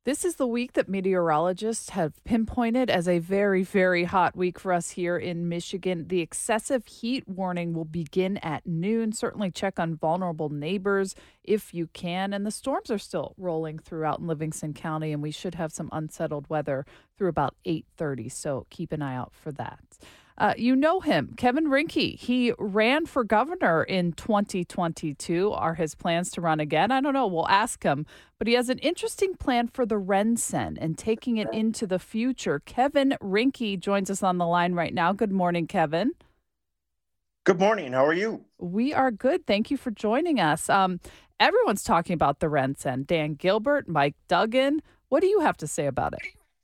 This is the week that meteorologists have pinpointed as a very, very hot week for us here in Michigan. The excessive heat warning will begin at noon. Certainly check on vulnerable neighbors if you can. And the storms are still rolling throughout in Livingston County, and we should have some unsettled weather through about 8:30. So keep an eye out for that. You know him, Kevin Rinke. He ran for governor in 2022. Are his plans to run again? I don't know. We'll ask him. But he has an interesting plan for the RenCen and taking it into the future. Kevin Rinke joins us on the line right now. Good morning, Kevin. Good morning. How are you? We are good. Thank you for joining us. Everyone's talking about the RenCen. Dan Gilbert, Mike Duggan. What do you have to say about it?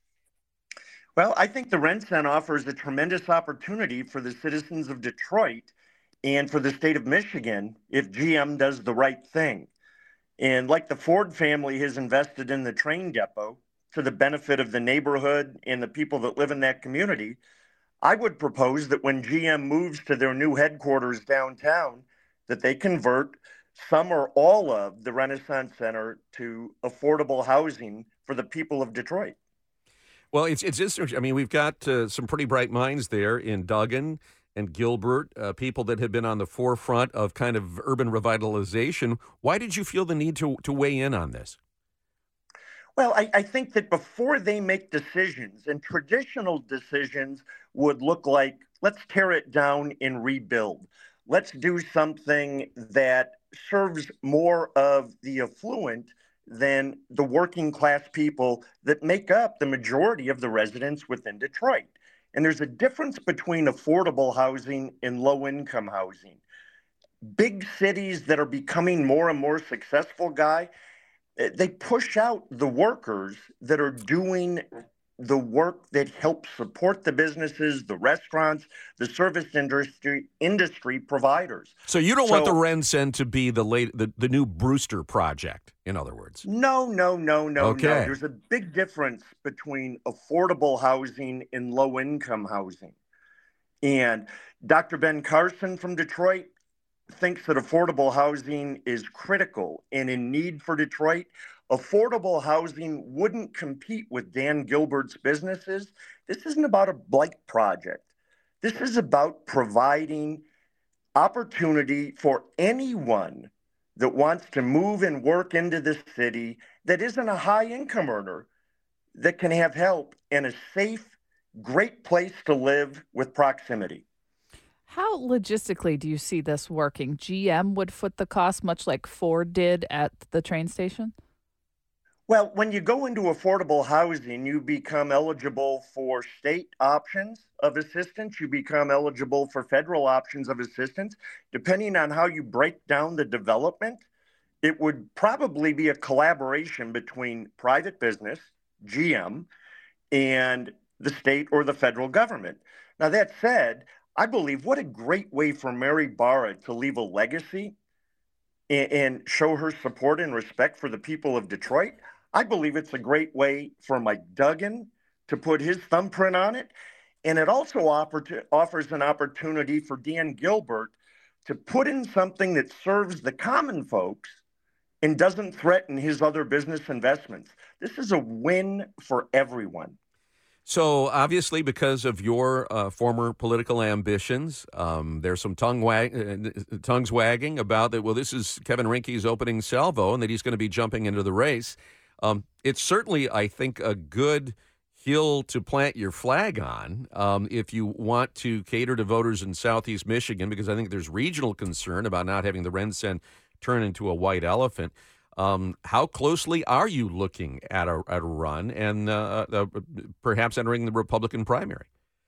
Well, I think the RenCen offers a tremendous opportunity for the citizens of Detroit and for the state of Michigan if GM does the right thing. And like the Ford family has invested in the train depot to the benefit of the neighborhood and the people that live in that community, I would propose that when GM moves to their new headquarters downtown, that they convert some or all of the Renaissance Center to affordable housing for the people of Detroit. Well, it's interesting. I mean, we've got some pretty bright minds there in Duggan and Gilbert, people that have been on the forefront of kind of urban revitalization. Why did you feel the need to weigh in on this? Well, I think that before they make decisions, and traditional decisions would look like, let's tear it down and rebuild. Let's do something that serves more of the affluent than the working class people that make up the majority of the residents within Detroit. And there's a difference between affordable housing and low income housing. Big cities that are becoming more and more successful, Guy, they push out the workers that are doing the work that helps support the businesses, the restaurants, the service industry providers. So you don't want the So RenCen to be the new Brewster project, in other words. no, no, no, no, no. Okay. There's a big difference between affordable housing and low income housing. And Dr. Ben Carson from Detroit thinks that affordable housing is critical and in need for Detroit. Affordable housing wouldn't compete with Dan Gilbert's businesses. This isn't about a blight project. This is about providing opportunity for anyone that wants to move and work into the city that isn't a high income earner that can have help in a safe, great place to live with proximity. How logistically do you see this working? GM would foot the cost, much like Ford did at the train station? Well, when you go into affordable housing, you become eligible for state options of assistance. You become eligible for federal options of assistance. Depending on how you break down the development, it would probably be a collaboration between private business, GM, and the state or the federal government. Now, that said, I believe what a great way for Mary Barra to leave a legacy and show her support and respect for the people of Detroit. I believe it's a great way for Mike Duggan to put his thumbprint on it. And it also offers an opportunity for Dan Gilbert to put in something that serves the common folks and doesn't threaten his other business investments. This is a win for everyone. So obviously, because of your former political ambitions, there's some tongues wagging about that. Well, this is Kevin Rinke's opening salvo, and that he's going to be jumping into the race. It's certainly, I think, a good hill to plant your flag on if you want to cater to voters in Southeast Michigan, because I think there's regional concern about not having the RenCen turn into a white elephant. How closely are you looking at a run and perhaps entering the Republican primary?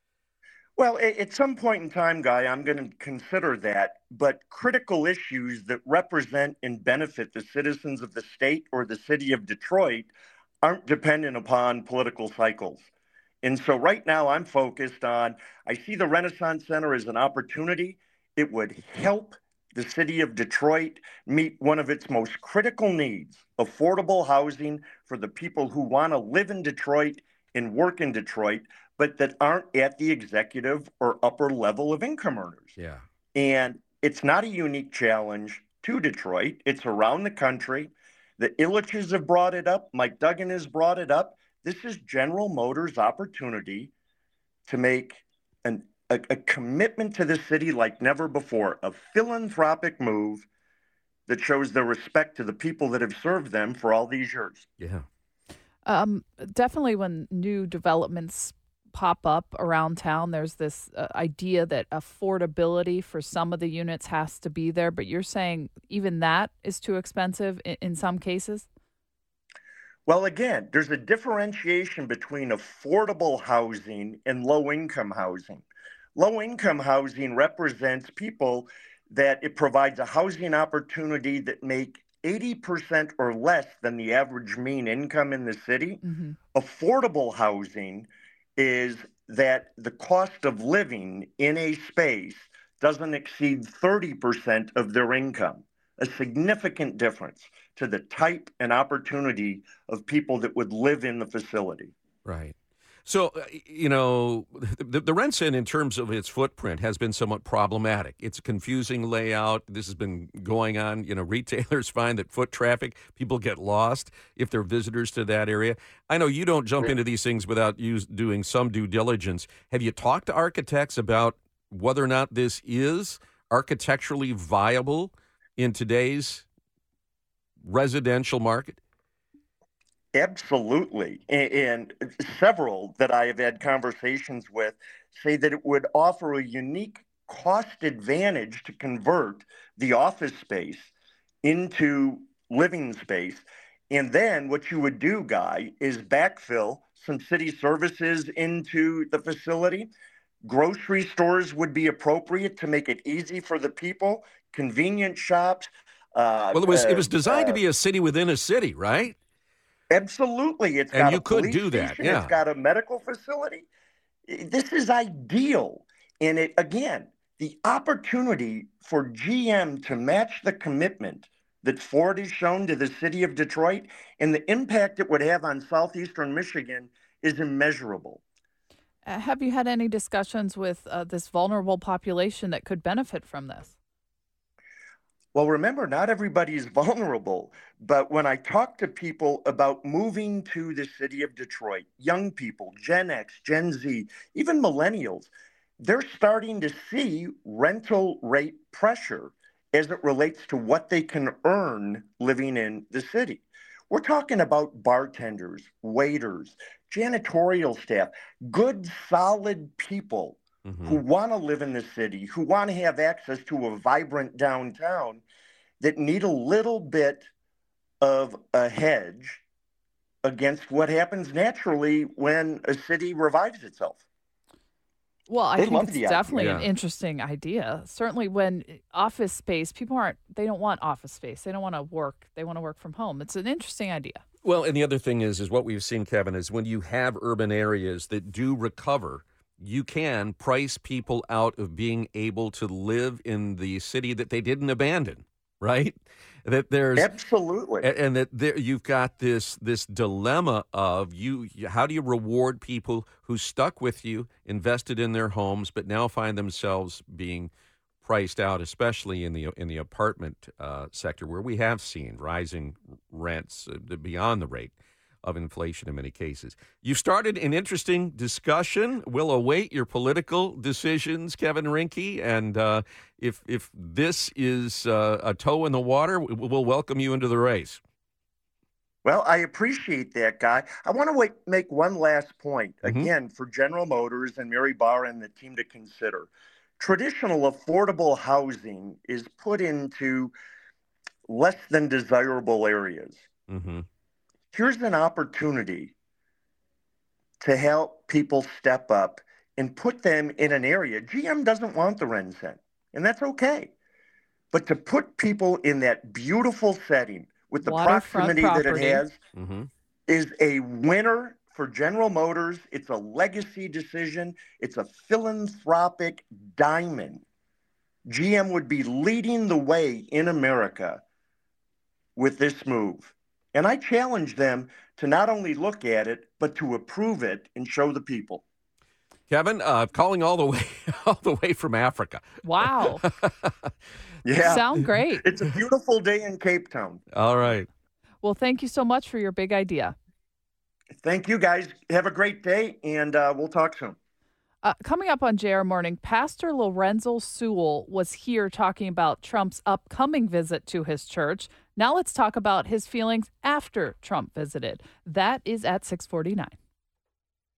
Well, at some point in time, Guy, I'm going to consider that. But critical issues that represent and benefit the citizens of the state or the city of Detroit aren't dependent upon political cycles. And so right now, I'm focused on, I see the Renaissance Center as an opportunity. It would help the city of Detroit meet one of its most critical needs, affordable housing for the people who want to live in Detroit and work in Detroit, but that aren't at the executive or upper level of income earners. Yeah. And it's not a unique challenge to Detroit, it's around the country. The Illiches have brought it up. Mike Duggan has brought it up. This is General Motors' opportunity to make a commitment to the city like never before, a philanthropic move that shows their respect to the people that have served them for all these years. Yeah. Definitely when new developments pop up around town, there's this idea that affordability for some of the units has to be there, but you're saying even that is too expensive in some cases? Well, again, there's a differentiation between affordable housing and low-income housing. Low-income housing represents people that it provides a housing opportunity that make 80% or less than the average mean income in the city. Mm-hmm. Affordable housing is that the cost of living in a space doesn't exceed 30% of their income, a significant difference to the type and opportunity of people that would live in the facility. Right. So, the Rent-A-Center in terms of its footprint has been somewhat problematic. It's a confusing layout. This has been going on. Retailers find that foot traffic, people get lost if they're visitors to that area. I know you don't jump into these things without you doing some due diligence. Have you talked to architects about whether or not this is architecturally viable in today's residential market? Absolutely. And several that I have had conversations with say that it would offer a unique cost advantage to convert the office space into living space. And then what you would do, Guy, is backfill some city services into the facility. Grocery stores would be appropriate to make it easy for the people, convenience shops. Well, it was designed to be a city within a city, right? Absolutely. It's and got you a could police do that. station, Yeah. It's got a medical facility. This is ideal. And it, again, the opportunity for GM to match the commitment that Ford has shown to the city of Detroit and the impact it would have on southeastern Michigan is immeasurable. Have you had any discussions with this vulnerable population that could benefit from this? Well, remember, not everybody is vulnerable, but when I talk to people about moving to the city of Detroit, young people, Gen X, Gen Z, even millennials, they're starting to see rental rate pressure as it relates to what they can earn living in the city. We're talking about bartenders, waiters, janitorial staff, good, solid people who want to live in the city, who want to have access to a vibrant downtown, that need a little bit of a hedge against what happens naturally when a city revives itself. Well, I think it's definitely idea. an interesting idea. Certainly when office space, they don't want office space. They don't want to work. They want to work from home. It's an interesting idea. Well, and the other thing is what we've seen, Kevin, is when you have urban areas that do recover, you can price people out of being able to live in the city that they didn't abandon, right? That there's absolutely, and that there you've got this dilemma of how do you reward people who stuck with you, invested in their homes, but now find themselves being priced out, especially in the apartment sector, where we have seen rising rents beyond the rate of inflation in many cases. You've started an interesting discussion. We'll await your political decisions, Kevin Rinke, and if this is a toe in the water, we'll welcome you into the race. Well, I appreciate that, Guy. I want to make one last point, again, for General Motors and Mary Barra and the team to consider. Traditional affordable housing is put into less than desirable areas. Here's an opportunity to help people step up and put them in an area. GM doesn't want the Rent-A-Center, and that's okay. But to put people in that beautiful setting with the proximity that it has is a winner for General Motors. It's a legacy decision. It's a philanthropic diamond. GM would be leading the way in America with this move. And I challenge them to not only look at it, but to approve it and show the people. Kevin, calling all the way from Africa. Wow. Yeah. Sound great. It's a beautiful day in Cape Town. All right. Well, thank you so much for your big idea. Thank you, guys. Have a great day, and we'll talk soon. Coming up on JR Morning, Pastor Lorenzo Sewell was here talking about Trump's upcoming visit to his church. Now let's talk about his feelings after Trump visited. That is at 6:49.